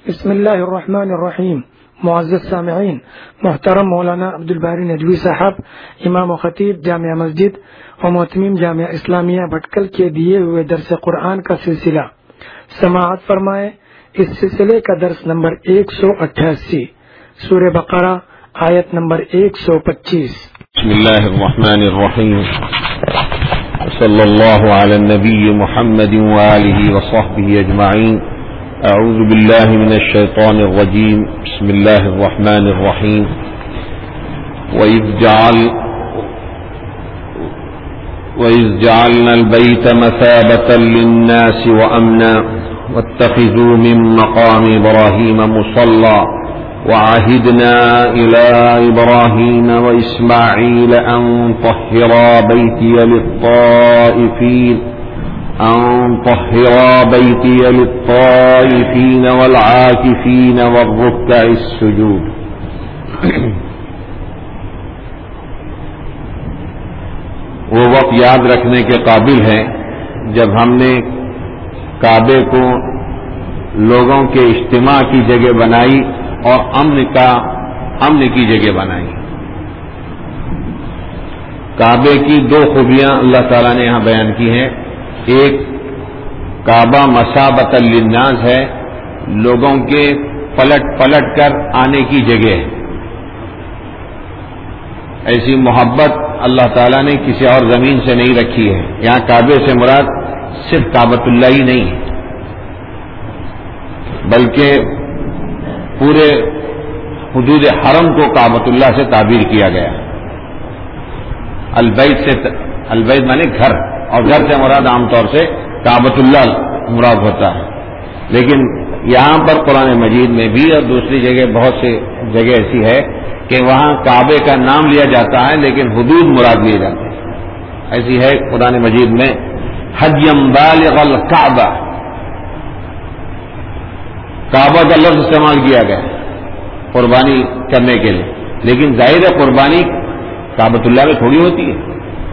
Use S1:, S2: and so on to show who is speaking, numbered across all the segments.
S1: بسم اللہ الرحمن الرحیم. معزز سامعین، محترم مولانا عبدالباری ندوی صاحب، امام و خطیب جامعہ مسجد و محتمیم جامعہ اسلامیہ بھٹکل کے دیے ہوئے درس قرآن کا سلسلہ سماعت فرمائے. اس سلسلے کا درس نمبر 188، سورہ بقرہ، آیت نمبر 125.
S2: بسم اللہ الرحمن الرحیم. صلی اللہ علی النبی محمد وآلہ وصحبہ اجمعین. اعوذ باللہ من الشیطان الرجیم. بسم اللہ الرحمن الرحیم. وَإِذْ جَعَلْنَا الْبَيْتَ مَثَابَةً لِلنَّاسِ وَأَمْنًا وَاتَّخِذُوا مِن مَّقَامِ إِبْرَاهِيمَ مُصَلًّى وَعَهِدْنَا إِلَىٰ إِبْرَاهِيمَ وَإِسْمَاعِيلَ أَن طَهِّرَا بَيْتِيَ لِلطَّائِفِينَ وَالْعَاكِفِينَ وَالرُّكَّعِ السُّجُودِ. وہ وقت یاد رکھنے کے قابل ہے جب ہم نے کعبے کو لوگوں کے اجتماع کی جگہ بنائی اور امن کی جگہ بنائی. کعبے کی دو خوبیاں اللہ تعالیٰ نے یہاں بیان کی ہیں. ایک، کعبہ مثابۃ للناس ہے، لوگوں کے پلٹ کر آنے کی جگہ ہے. ایسی محبت اللہ تعالیٰ نے کسی اور زمین سے نہیں رکھی ہے. یہاں کعبے سے مراد صرف کعبۃ اللہ ہی نہیں ہے، بلکہ پورے حدود حرم کو کعبۃ اللہ سے تعبیر کیا گیا. البیت مانے گھر، اور گھر سے مراد عام طور سے کعبۃ اللہ مراد ہوتا ہے. لیکن یہاں پر قرآن مجید میں بھی اور دوسری جگہ بہت سی جگہ ایسی ہے کہ وہاں کعبے کا نام لیا جاتا ہے لیکن حدود مراد لیے جاتے ہیں. ایسی ہے قرآن مجید میں حجم بالغ الکعبہ، کعبہ کا لفظ استعمال کیا گیا قربانی کرنے کے لیے. لیکن ظاہر ہے قربانی کعبۃ اللہ میں تھوڑی ہوتی ہے،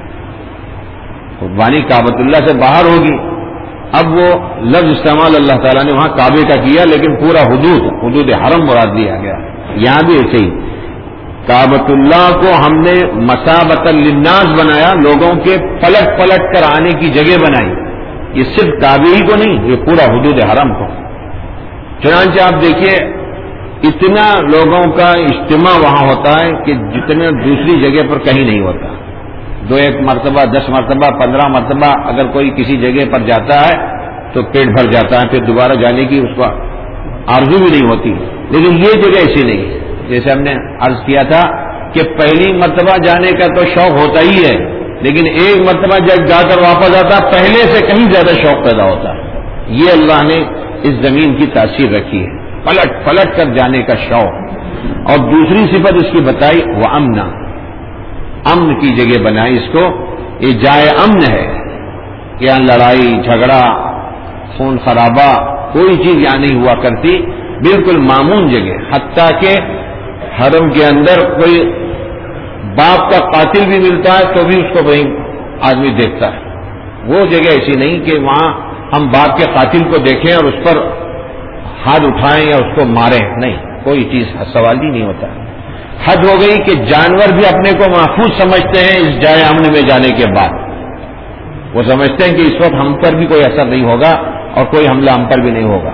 S2: قربانی کعبۃ اللہ سے باہر ہوگی. اب وہ لفظ استعمال اللہ تعالیٰ نے وہاں کعبے کا کیا لیکن پورا حدود حرم مراد لیا گیا. یہاں بھی ایسے ہی کعبۃ اللہ کو ہم نے مثابۃ للناس بنایا، لوگوں کے پلٹ کر آنے کی جگہ بنائی. یہ صرف کعبے ہی کو نہیں، یہ پورا حدود حرم کو. چنانچہ آپ دیکھیے اتنا لوگوں کا اجتماع وہاں ہوتا ہے کہ جتنے دوسری جگہ پر کہیں نہیں ہوتا. 2 مرتبہ 10 مرتبہ 15 مرتبہ اگر کوئی کسی جگہ پر جاتا ہے تو پیٹ بھر جاتا ہے، پھر دوبارہ جانے کی اس کو آرزو بھی نہیں ہوتی. لیکن یہ جگہ ایسی نہیں ہے. جیسے ہم نے عرض کیا تھا کہ پہلی مرتبہ جانے کا تو شوق ہوتا ہی ہے، لیکن ایک مرتبہ جب جا کر واپس آتا پہلے سے کہیں زیادہ شوق پیدا ہوتا ہے. یہ اللہ نے اس زمین کی تاثیر رکھی ہے، پلٹ کر جانے کا شوق. اور دوسری صفت اس کی بتائی وہ امن کی جگہ بنائی اس کو. یہ جائے امن ہے، یہاں لڑائی جھگڑا خون خرابہ کوئی چیز یہاں نہیں ہوا کرتی، بالکل معمون جگہ. حتیٰ کہ حرم کے اندر کوئی باپ کا قاتل بھی ملتا ہے تو بھی اس کو وہیں آدمی دیکھتا ہے. وہ جگہ ایسی نہیں کہ وہاں ہم باپ کے قاتل کو دیکھیں اور اس پر ہاتھ اٹھائیں یا اس کو ماریں. نہیں، کوئی چیز سوال ہی نہیں ہوتا. حد ہو گئی کہ جانور بھی اپنے کو محفوظ سمجھتے ہیں اس جائے امن میں جانے کے بعد. وہ سمجھتے ہیں کہ اس وقت ہم پر بھی کوئی اثر نہیں ہوگا اور کوئی حملہ ہم پر بھی نہیں ہوگا.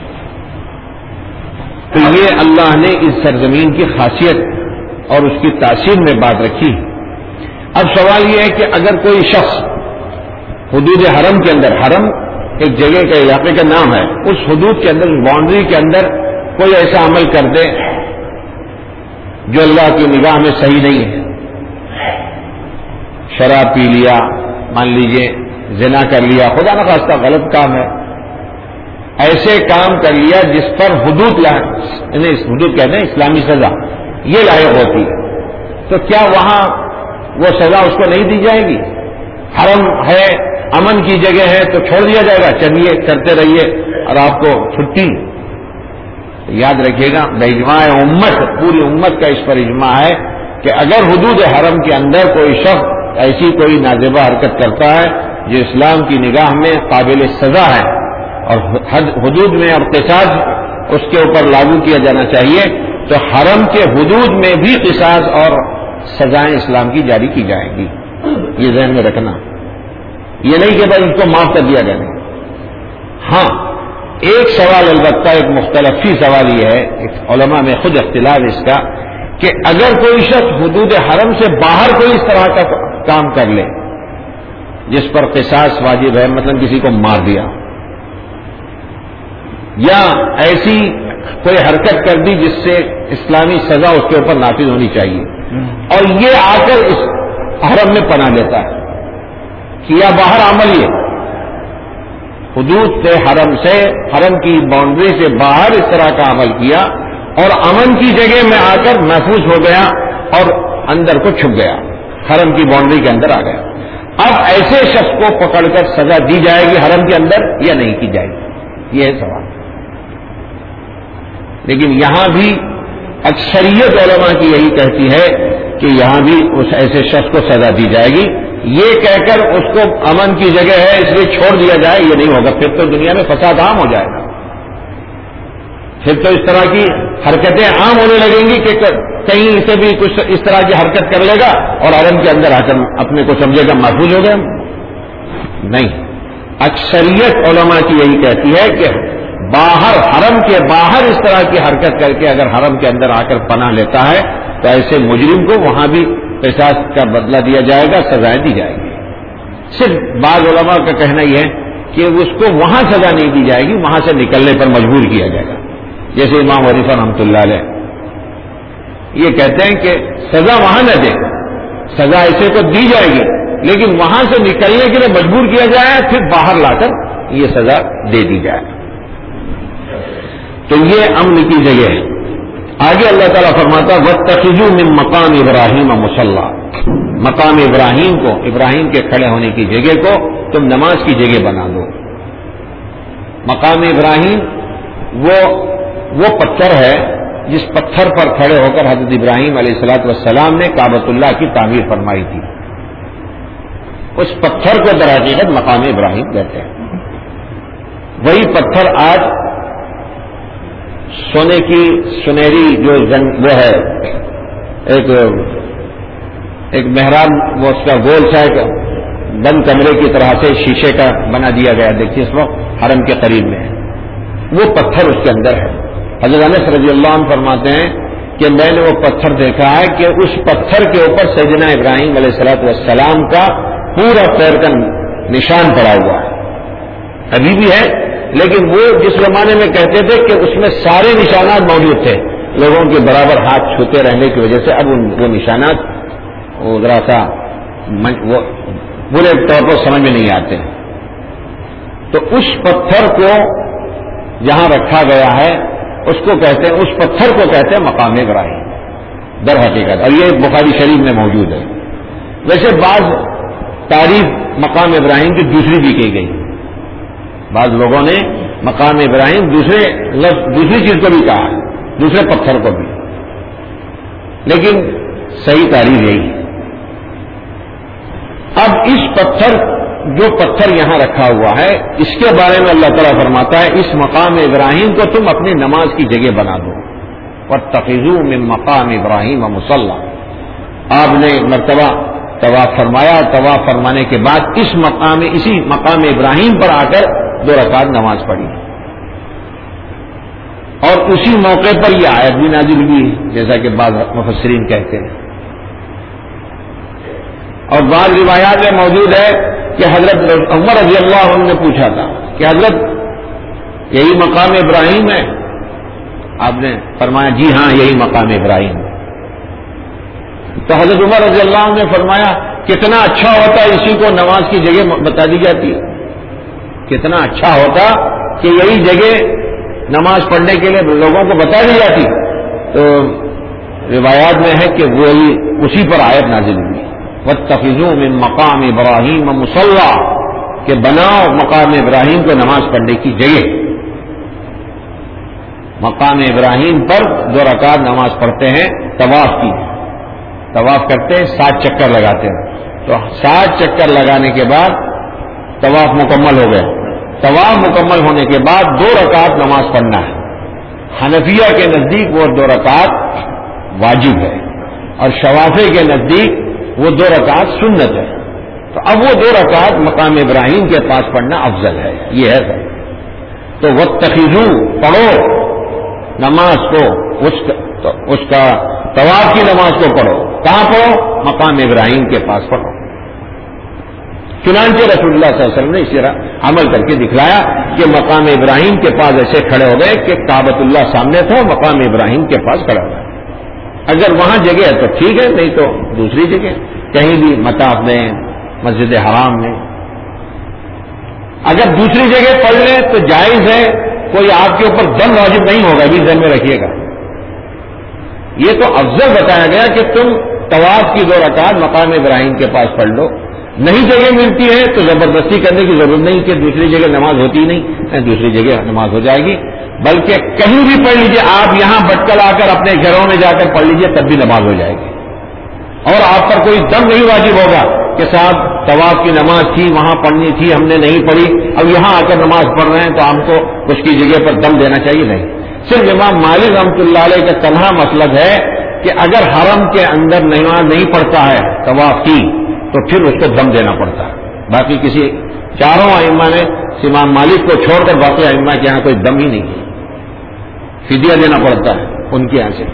S2: تو یہ اللہ نے اس سرزمین کی خاصیت اور اس کی تاثیر میں بات رکھی. اب سوال یہ ہے کہ اگر کوئی شخص حدود حرم کے اندر، حرم ایک جگہ کا علاقے کا نام ہے، اس حدود کے اندر، اس باؤنڈری کے اندر کوئی ایسا عمل کر دے جو اللہ کی نگاہ میں صحیح نہیں ہے، شراب پی لیا، مان لیجئے زنا کر لیا، خدا نخواستہ غلط کام ہے، ایسے کام کر لیا جس پر حدود کہتے ہیں اسلامی سزا یہ لائق ہوتی ہے، تو کیا وہاں وہ سزا اس کو نہیں دی جائے گی؟ حرم ہے، امن کی جگہ ہے تو چھوڑ دیا جائے گا، چلیے کرتے رہیے اور آپ کو چھٹی؟ یاد رکھیے گا باجماع امت، پوری امت کا اس پر اجماع ہے کہ اگر حدود حرم کے اندر کوئی شخص ایسی کوئی ناجائز حرکت کرتا ہے جو اسلام کی نگاہ میں قابل سزا ہے اور حدود میں اور قصاص اس کے اوپر لاگو کیا جانا چاہیے، تو حرم کے حدود میں بھی قصاص اور سزائیں اسلام کی جاری کی جائیں گی. یہ ذہن میں رکھنا، یہ نہیں کہ بھائی اس کو معاف کر دیا جائے. ہاں ایک سوال البتہ ایک مختلف ہی سوال یہ ہے، ایک علماء میں خود اختلاف اس کا، کہ اگر کوئی شخص حدود حرم سے باہر کوئی اس طرح کا کام کر لے جس پر قصاص واجب ہے، مثلا کسی کو مار دیا یا ایسی کوئی حرکت کر دی جس سے اسلامی سزا اس کے اوپر نافذ ہونی چاہیے، اور یہ آ کر اس حرم میں پناہ لیتا ہے، کیا باہر عمل یہ حدود سے حرم کی باؤنڈری سے باہر اس طرح کا عمل کیا اور امن کی جگہ میں آ کر محفوظ ہو گیا اور اندر کو چھپ گیا، حرم کی باؤنڈری کے اندر آ گیا. اب ایسے شخص کو پکڑ کر سزا دی جائے گی حرم کے اندر یا نہیں کی جائے گی، یہ ہے سوال. لیکن یہاں بھی اکثریت علماء کی یہی کہتی ہے کہ یہاں بھی اس ایسے شخص کو سزا دی جائے گی. یہ کہہ کر اس کو امن کی جگہ ہے اس لیے چھوڑ دیا جائے یہ نہیں ہوگا، پھر تو دنیا میں فساد عام ہو جائے گا، پھر تو اس طرح کی حرکتیں عام ہونے لگیں گی کہ کہیں اسے بھی کچھ اس طرح کی حرکت کر لے گا اور حرم کے اندر آ کر اپنے کو سمجھے گا محفوظ ہو گیا. نہیں، اکثریت علماء کی یہی کہتی ہے کہ باہر حرم کے باہر اس طرح کی حرکت کر کے اگر حرم کے اندر آ کر پناہ لیتا ہے تو ایسے مجرم کو وہاں بھی قصاص کا بدلہ دیا جائے گا، سزائیں دی جائے گی. صرف بعض علماء کا کہنا یہ ہے کہ اس کو وہاں سزا نہیں دی جائے گی، وہاں سے نکلنے پر مجبور کیا جائے گا. جیسے امام حنیفہ رحمۃ اللہ علیہ یہ کہتے ہیں کہ سزا وہاں نہ دے، سزا ایسے کو دی جائے گی لیکن وہاں سے نکلنے کے لیے مجبور کیا جائے پھر باہر لا کر یہ سزا دے دی جائے. تو یہ امن کی جگہ ہے. آگے اللہ تعالیٰ فرماتا واتخذوا من مقام ابراہیم مصلی، مقام ابراہیم کو، ابراہیم کے کھڑے ہونے کی جگہ کو تم نماز کی جگہ بنا دو. مقام ابراہیم وہ پتھر ہے جس پتھر پر کھڑے ہو کر حضرت ابراہیم علیہ الصلوۃ والسلام نے کعبۃ اللہ کی تعمیر فرمائی تھی. اس پتھر کو در حقیقت مقام ابراہیم کہتے ہیں. وہی پتھر آج سونے کی سنہری جو وہ ہے ایک محراب، وہ اس کا گول سا بند کمرے کی طرح سے شیشے کا بنا دیا گیا، دیکھیے اس وقت حرم کے قریب میں ہے، وہ پتھر اس کے اندر ہے. حضرت انس رضی اللہ عنہ فرماتے ہیں کہ میں نے وہ پتھر دیکھا ہے کہ اس پتھر کے اوپر سیدنا ابراہیم علیہ الصلوۃ والسلام کا پورا پیر کا نشان پڑا ہوا ہے، ابھی بھی ہے. لیکن وہ جس زمانے میں کہتے تھے کہ اس میں سارے نشانات موجود تھے، لوگوں کے برابر ہاتھ چھوتے رہنے کی وجہ سے اب وہ نشانات ذرا سا برے طور پر سمجھ میں نہیں آتے. تو اس پتھر کو جہاں رکھا گیا ہے اس کو کہتے ہیں، اس پتھر کو کہتے ہیں مقام ابراہیم در حقیقت، اور یہ بخاری شریف میں موجود ہے. ویسے بعض تعریف مقام ابراہیم کی دوسری بھی کی گئی، بعض لوگوں نے مقام ابراہیم دوسری چیز کو بھی کہا ہے، دوسرے پتھر کو بھی، لیکن صحیح تعریف یہی ہے. اب اس جو پتھر یہاں رکھا ہوا ہے اس کے بارے میں اللہ تعالیٰ فرماتا ہے اس مقام ابراہیم کو تم اپنی نماز کی جگہ بنا دو. واتخذوا من مقام ابراہیم مصلی، آپ نے مرتبہ طواف فرمایا، طواف فرمانے کے بعد اسی مقام ابراہیم پر آ کر 2 رکعت نماز پڑھی، اور اسی موقع پر یہ آیت بھی نازل ہوئی جیسا کہ بعض مفسرین کہتے ہیں. اور بعض روایات میں موجود ہے کہ حضرت عمر رضی اللہ عنہ نے پوچھا تھا کہ حضرت یہی مقام ابراہیم ہے؟ آپ نے فرمایا جی ہاں یہی مقام ابراہیم ہے. تو حضرت عمر رضی اللہ عنہ نے فرمایا کتنا اچھا ہوتا اسی کو نماز کی جگہ بتا دی جاتی، کتنا اچھا ہوتا کہ یہی جگہ نماز پڑھنے کے لیے لوگوں کو بتا دی جاتی. تو روایات میں ہے کہ وہی اسی پر آیت نازل ہوئی واتخذوا من مقام ابراہیم مصلی، کہ بناؤ مقام ابراہیم کو نماز پڑھنے کی جگہ. مقام ابراہیم پر 2 رکعت نماز پڑھتے ہیں، طواف کرتے ہیں، 7 چکر لگاتے ہیں. تو 7 چکر لگانے کے بعد طواف مکمل ہو گیا. طواف مکمل ہونے کے بعد 2 رکعت نماز پڑھنا ہے. حنفیہ کے نزدیک وہ 2 رکعت واجب ہے اور شوافی کے نزدیک وہ 2 رکعت سنت ہے. تو اب وہ 2 رکعت مقام ابراہیم کے پاس پڑھنا افضل ہے. یہ ہے سر. تو واتخذوا پڑھو نماز کو اس کا طواف کی نماز کو پڑھو. کہاں پڑھو؟ مقام ابراہیم کے پاس پڑھو. چنانچہ رسول اللہ صلی اللہ علیہ وسلم نے اسی طرح عمل کر کے دکھلایا کہ مقام ابراہیم کے پاس ایسے کھڑے ہو گئے کہ کعبۃ اللہ سامنے تھا، مقام ابراہیم کے پاس کھڑا ہو گئے. اگر وہاں جگہ ہے تو ٹھیک ہے، نہیں تو دوسری جگہ کہیں بھی مطاف میں، مسجد حرام میں. اگر دوسری جگہ پڑھ لیں تو جائز ہے، کوئی آپ کے اوپر دم واجب نہیں ہوگا، بھی ذہن میں رکھیے گا. یہ تو افضل بتایا گیا کہ تم طواف کی 2 رکعت مقام ابراہیم کے پاس پڑھ لو. نہیں جگہ ملتی ہے تو زبردستی کرنے کی ضرورت نہیں کہ دوسری جگہ نماز ہوتی نہیں، دوسری جگہ نماز ہو جائے گی. بلکہ کہیں بھی پڑھ لیجئے، آپ یہاں بٹکل آ کر اپنے گھروں میں جا کر پڑھ لیجئے، تب بھی نماز ہو جائے گی. اور آپ پر کوئی دم نہیں واجب ہوگا کہ صاحب طواف کی نماز تھی، وہاں پڑھنی تھی، ہم نے نہیں پڑھی، اب یہاں آ کر نماز پڑھ رہے ہیں تو ہم کو اس کی جگہ پر دم دینا چاہیے. نہیں. صرف امام مالک رحمۃ اللہ علیہ کا تنہا مسلک ہے کہ اگر حرم کے اندر نماز نہیں پڑھتا ہے طواف کی تو پھر اس کو دم دینا پڑتا ہے. باقی کسی چاروں ائمہ نے امام مالک کو چھوڑ کر باقی ائمہ کے یہاں کوئی دم ہی نہیں ہے، فدیہ دینا پڑتا ہے ان کے یہاں سے.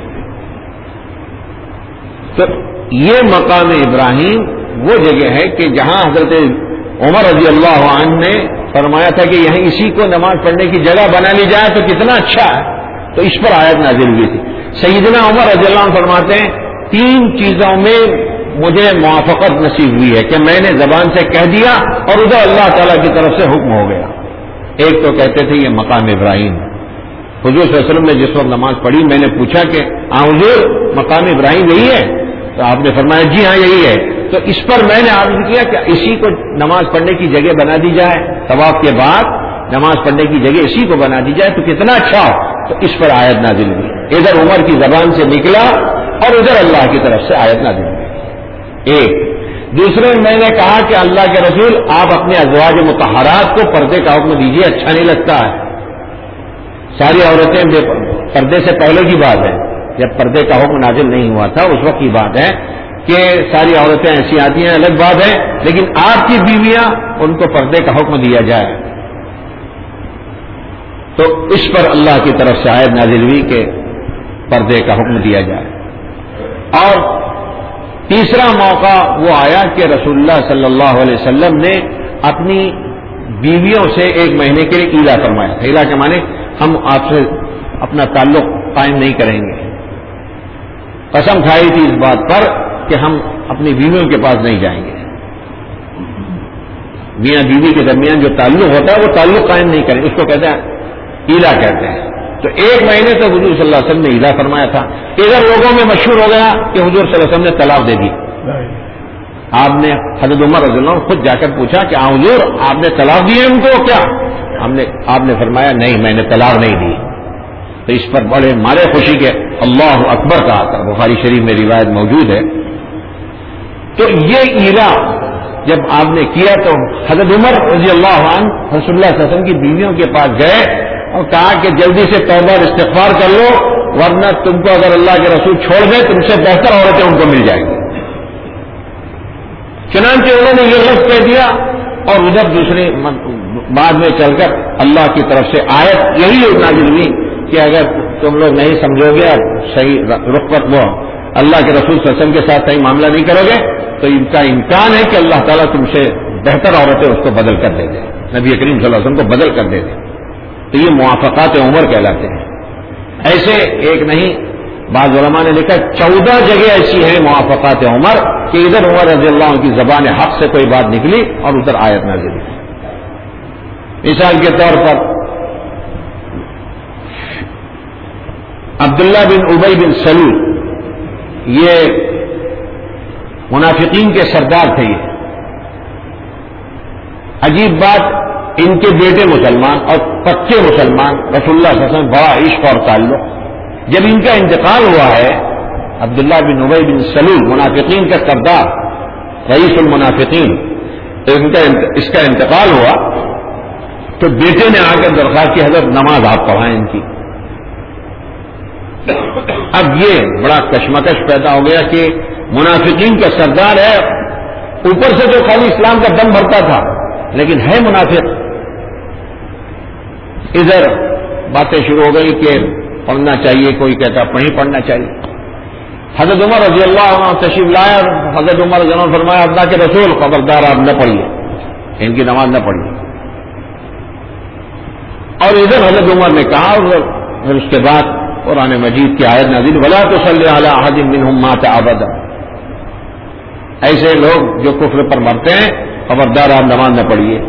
S2: تو یہ مقام ابراہیم وہ جگہ ہے کہ جہاں حضرت عمر رضی اللہ عنہ نے فرمایا تھا کہ یہیں اسی کو نماز پڑھنے کی جگہ بنا لی جائے تو کتنا اچھا ہے. تو اس پر آیت نازل ہوئی تھی. سیدنا عمر رضی اللہ عنہ فرماتے ہیں 3 چیزوں میں مجھے موافقت نصیب ہوئی ہے کہ میں نے زبان سے کہہ دیا اور ادھر اللہ تعالیٰ کی طرف سے حکم ہو گیا. ایک تو کہتے تھے یہ مقام ابراہیم. حضور صلی اللہ علیہ وسلم نے جس وقت نماز پڑھی میں نے پوچھا کہ حضور مقام ابراہیم یہی ہے؟ تو آپ نے فرمایا جی ہاں یہی ہے. تو اس پر میں نے عرض کیا کہ اسی کو نماز پڑھنے کی جگہ بنا دی جائے، طواف کے بعد نماز پڑھنے کی جگہ اسی کو بنا دی جائے تو کتنا اچھا ہو. تو اس پر آیت نازل ہوئی. ادھر عمر کی زبان سے نکلا اور ادھر اللہ کی طرف سے آیت نازل ہوئی. ایک. دوسرے میں نے کہا کہ اللہ کے رسول آپ اپنے ازواج مطہرات کو پردے کا حکم دیجیے، اچھا نہیں لگتا ہے. ساری عورتیں پردے سے پہلے کی بات ہے، جب پردے کا حکم نازل نہیں ہوا تھا اس وقت کی بات ہے کہ ساری عورتیں ایسی آتی ہیں، الگ بات ہے. لیکن آپ کی بیویاں ان کو پردے کا حکم دیا جائے تو اس پر اللہ کی طرف سے آیت نازل ہوئی کہ پردے کا حکم دیا جائے. اور تیسرا موقع وہ آیا کہ رسول اللہ صلی اللہ علیہ وسلم نے اپنی بیویوں سے 1 مہینے کے لیے ایلا فرمایا. ایلا کے معنی ہم آپ سے اپنا تعلق قائم نہیں کریں گے. قسم کھائی تھی اس بات پر کہ ہم اپنی بیویوں کے پاس نہیں جائیں گے. میاں بیوی کے درمیان جو تعلق ہوتا ہے وہ تعلق قائم نہیں کریں گے، اس کو کہتے ہیں ایلا کہتے ہیں. تو 1 مہینے تک حضور صلی اللہ علیہ وسلم نے ایلا فرمایا تھا. ادھر لوگوں میں مشہور ہو گیا کہ حضور صلی اللہ علیہ وسلم نے طلاق دے دی. آپ نے حضرت عمر رضی اللہ عنہ خود جا کر پوچھا کہ حضور آپ نے طلاق دی ہے ان کو کیا؟ آپ نے فرمایا نہیں میں نے طلاق نہیں دی. تو اس پر بڑے مارے خوشی کے اللہ اکبر کہا تھا. بخاری شریف میں روایت موجود ہے. تو یہ ایلا جب آپ نے کیا تو حضرت عمر رضی اللہ عنہ رسول اللہ صلی اللہ علیہ وسلم کی بیویوں کے پاس گئے اور کہا کہ جلدی سے توبہ اور استغفار کر لو ورنہ تم کو اگر اللہ کے رسول چھوڑ دے تم سے بہتر عورتیں ان کو مل جائیں گی. چنانچہ انہوں نے یہ لفظ کہہ دیا اور ادھر دوسرے بعد میں چل کر اللہ کی طرف سے آیت یہی نازل ہوئی کہ اگر تم لوگ نہیں سمجھو گے اور صحیح رخ پر وہ اللہ کے رسول صلی اللہ علیہ وسلم کے ساتھ صحیح معاملہ نہیں کرو گے تو ان کا امکان ہے کہ اللہ تعالیٰ تم سے بہتر عورتیں اس کو بدل کر دے دے، نبی کریم صلی اللہ علیہ وسلم کو بدل کر دے دے. تو یہ موافقات عمر کہلاتے ہیں. ایسے ایک نہیں، بعض علماء نے لکھا 14 جگہ ایسی ہیں موافقات عمر کہ ادھر عمر رضی اللہ عنہ کی زبان حق سے کوئی بات نکلی اور ادھر آیت نازل ہوئی. مثال کے طور پر عبداللہ بن ابی بن سلول یہ منافقین کے سردار تھے. یہ عجیب بات، ان کے بیٹے مسلمان اور پکے مسلمان، رسول اللہ صلی اللہ علیہ وسلم بڑا عشق اور تعلق. جب ان کا انتقال ہوا ہے عبداللہ بن ابی بن سلول منافقین کا سردار رئیس المنافقین، اس کا انتقال ہوا تو بیٹے نے آ کر درخواست کی حضرت نماز آپ پڑھائیں ان کی. اب یہ بڑا کشمکش پیدا ہو گیا کہ منافقین کا سردار ہے، اوپر سے جو خالی اسلام کا دم بھرتا تھا لیکن ہے منافق. ادھر باتیں شروع ہو گئی کہ پڑھنا چاہیے، کوئی کہتا نہیں پڑھنا چاہیے. حضرت عمر رضی اللہ عنہ تشریف لائے اور حضرت عمر رضی اللہ عنہ فرمایا اللہ کے رسول خبردار آپ نہ پڑھیے، ان کی نماز نہ پڑھیے. اور ادھر حضرت عمر نے کہا اور پھر اس کے بعد قرآن مجید کی آیت نازل ولا تصلی علی احد منهم مات ابدا. ایسے لوگ جو کفر پر مرتے ہیں خبردار آپ نماز نہ پڑھیے.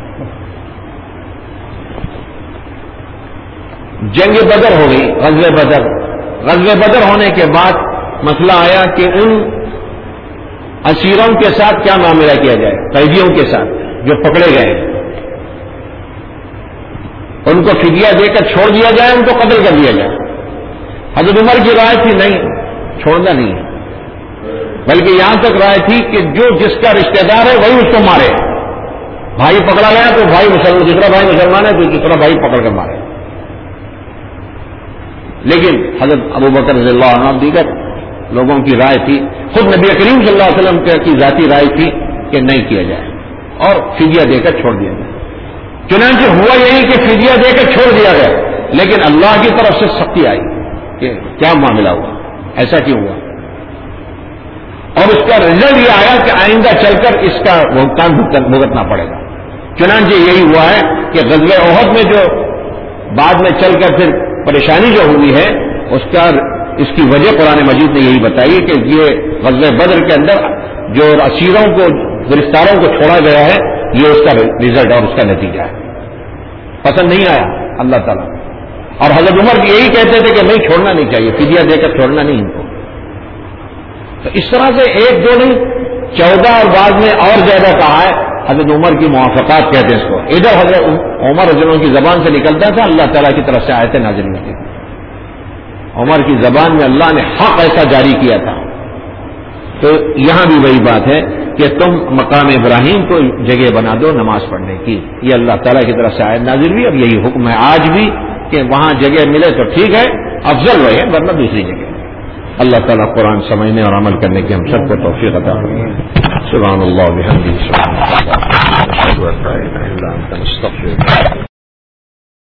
S2: جنگ بدر ہو گئی، غزوہ بدر. غزوہ بدر ہونے کے بعد مسئلہ آیا کہ ان اسیروں کے ساتھ کیا معاملہ کیا جائے، قیدیوں کے ساتھ جو پکڑے گئے ان کو فدیہ دے کر چھوڑ دیا جائے، ان کو قتل کر دیا جائے. حضرت عمر کی رائے تھی نہیں، چھوڑنا نہیں ہے، بلکہ یہاں تک رائے تھی کہ جو جس کا رشتہ دار ہے وہی اس کو مارے. بھائی پکڑا گیا تو بھائی مسلمان، دوسرا بھائی مسلمان ہے تو دوسرا بھائی پکڑ کر مارے. لیکن حضرت ابوبکر رضی اللہ عنہ دیگر لوگوں کی رائے تھی، خود نبی کریم صلی اللہ علیہ وسلم کی ذاتی رائے تھی کہ نہیں کیا جائے اور فدیہ دے کر چھوڑ دیا جائے. چنانچہ ہوا یہی کہ فدیہ دے کر چھوڑ دیا گیا، لیکن اللہ کی طرف سے سختی آئی کہ کیا معاملہ ہوا، ایسا کیوں ہوا. اور اس کا رزلٹ یہ آیا کہ آئندہ چل کر اس کا بھگتان بھگتنا پڑے گا. چنانچہ یہی ہوا ہے کہ غزوہ احد میں جو بعد میں چل کر پھر پریشانی جو ہوئی ہے اس کی وجہ قرآن مجید نے یہی بتائی کہ یہ غزوہ بدر کے اندر جو اسیروں کو گرفتاروں کو چھوڑا گیا ہے یہ اس کا رزلٹ اور اس کا نتیجہ ہے. پسند نہیں آیا اللہ تعالیٰ. اور حضرت عمر یہی کہتے تھے کہ نہیں چھوڑنا نہیں چاہیے، فدیہ دے کر چھوڑنا نہیں ان کو. تو اس طرح سے 1 2 نہیں 14 اور بعد میں اور زیادہ کہا ہے. حضرت عمر کی موافقات کہتے ہیں اس کو. ادھر حضرت عمر رضی اللہ عنہ کی زبان سے نکلتا تھا، اللہ تعالیٰ کی طرف سے آیتیں نازل ہوتی تھیں. عمر کی زبان میں اللہ نے حق ایسا جاری کیا تھا. تو یہاں بھی وہی بات ہے کہ تم مقام ابراہیم کو جگہ بنا دو نماز پڑھنے کی. یہ اللہ تعالیٰ کی طرف سے آیت نازل ہوئی. اب یہی حکم ہے آج بھی کہ وہاں جگہ ملے تو ٹھیک ہے، افضل رہے ورنہ دوسری جگہ. اللہ تعالیٰ قرآن سمجھنے اور عمل کرنے کی ہم سب کو توفیق عطا فرمائے. سبحان اللہ و بحمدہ، سبحان اللہ، اشہد ان لا الہ الا انت، استغفرک.